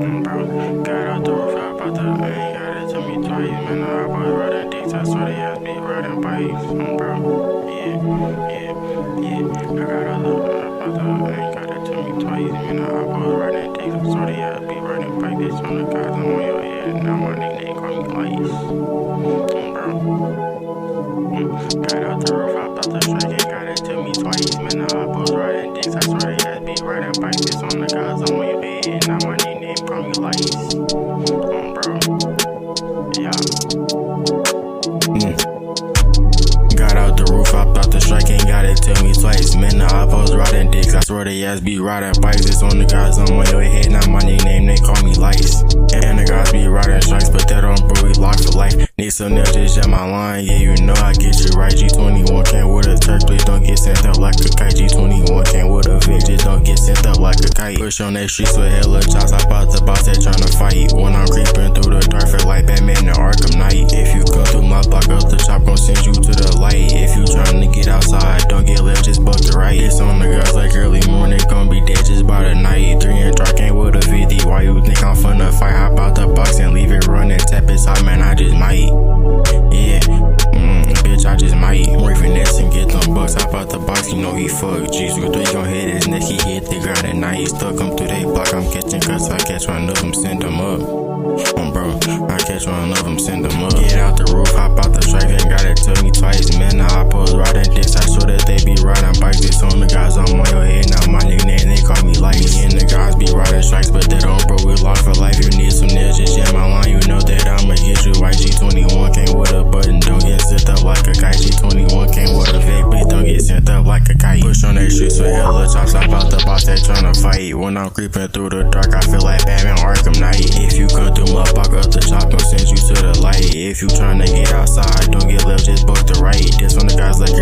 Bro, got out the roof, I about to, ain't got it to me twice. Man, I was riding dicks, I swear they asked me riding bikes. Bro, yeah. I got out the roof, I about to, ain't got it to me twice. Man, I was riding dicks, I swear they asked me riding bikes. They on the guys, I'm on your head, now my nickname call me Lice. Bro, got out the roof, I about to strike, ain't got it to me twice. Man, I was riding dicks, I swear they asked me riding bikes. They on the guys, I'm on your head, now my nickname call me Lice. Bro, yeah. Got out the roof, I thought the strike ain't got it to me twice. Man, the oppos riding dicks, I swear they ass be riding bikes. It's on the guys, I'm on your head, now my nickname, they call me Lice. And the guys be riding strikes, but that on bro, we locked for life. Need some nails, just at my line, yeah, you know I get you right. G21 came with a Turk, please don't get sent up like a kite. G21 came with a Vic, just don't get sent up like a kite. Push on that streets with hella chops, I bout the boss, they tryna fight. When I'm creeping through the dark, feel like Batman and Arkham Knight. If you come through my block up the chop, gon' send you to the light. If you tryna get outside, don't get left, just buck the right. It's on the girls like early morning, gon' be dead just by the night. 3 and dark ain't with a 50, why you think I'm finna fight? Hop out the box and leave it running, tap it hot, man, I just might. Yeah, bitch, I just might. Ray finesse and get them bucks. Hop out the box, you know he fuck. G3 gon' hit his neck, he hit the ground at night. He stuck him through they block. I'm catching cuts, I catch one of them, send them up. Bro, I catch one of them, send them up. Get out the roof, hop out the strike, ain't got it to me twice. Man, the oppos riding dicks, I swear that they be riding bikes. It's on the guys, I'm on your head, now my nickname, they call me Lice. And the guys be riding strikes, but they don't, bro, we locked for life. You need some nails, just jam my line, you know that I'ma get you right. G21 came with a button, don't get sent up like a kite. G21 came with a Vic, please don't get sent up like a kite. Push on that streets with hella chops, I bout the boss, they tryna fight. When I'm creeping through the dark, I feel like Batman Arkham Knight. If you come through my block up the chop, gon' send you to the light. If you tryna get outside, don't get left, just buck the right. This on the guys like